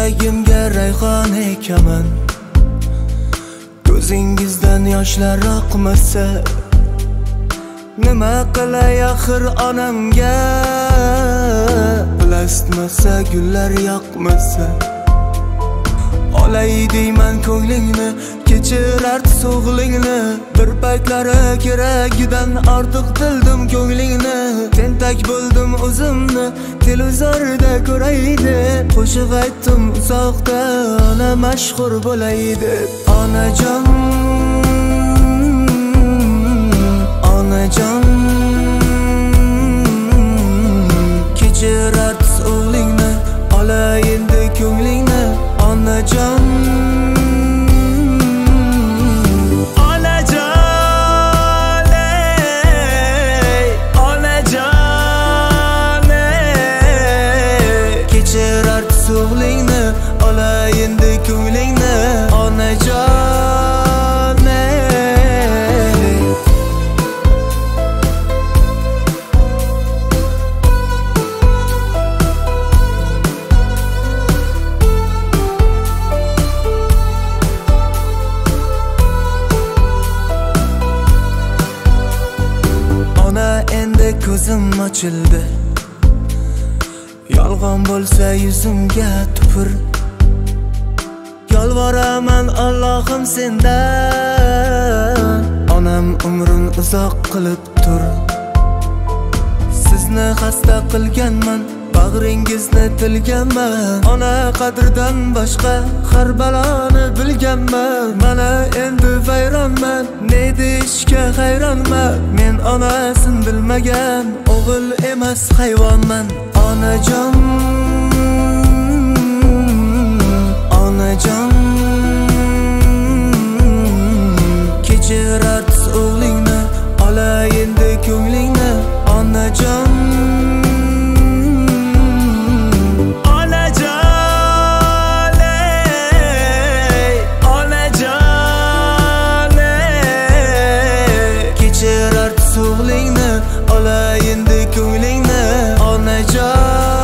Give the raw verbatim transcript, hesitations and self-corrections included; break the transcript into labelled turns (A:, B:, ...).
A: yuragimga rayhon ekaman. Ko'zingizdan yoshlar oqmasa, nima qilay axir onamga? Plastmasa gullar yoqmasa, olay deyman ko'nglingni, kechirar so'g'lingni. Bir paytlari keragidan ortiq bildim ko'nglingni. Tentak bo'ldim o'zimni, televizorda ko'raydi. Qo'shiq aytdim uzoqda, ona mashhur bo'laydi. Onajon, onajon, kechirar o'g'lingni, olay endi ko'nglingni. Onajon, onajon, ey, onajon, ey, kechirar o'g'lingni, olay endi ko'nglingni. Onajon, ey. Ona endi ko'zim ochildi, yolg'on bo'lsa yuzimga tupur. Yolvoraman Allohim sendan, onam umrin uzoq qilib tur. Sizni xasta qilganman, bag'ringizni tilganman. Ona qadridan boshqa har baloni bilganman. Mana endi vayronman, ne deyishga hayronman. Men onasin bilmagan o'g'il emas hayvonman. Onajon, onajon, kechirar o'g'lingni, olay endi ko'nglingni. Onajon, onajon, ey, onajon, ey, kechirar o'g'lingni, olay endi ko'nglingni. Onajon.